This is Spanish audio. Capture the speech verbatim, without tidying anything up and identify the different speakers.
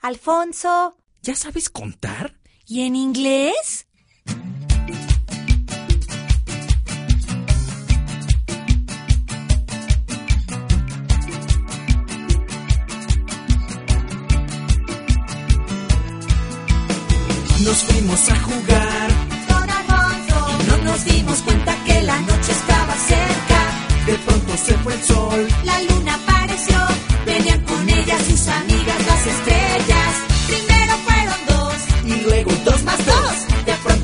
Speaker 1: Alfonso.
Speaker 2: ¿Ya sabes contar?
Speaker 1: ¿Y en inglés?
Speaker 2: Nos fuimos a jugar
Speaker 1: Con Alfonso.
Speaker 2: y no nos dimos cuenta que la noche estaba cerca. De pronto se fue el sol.
Speaker 1: La luna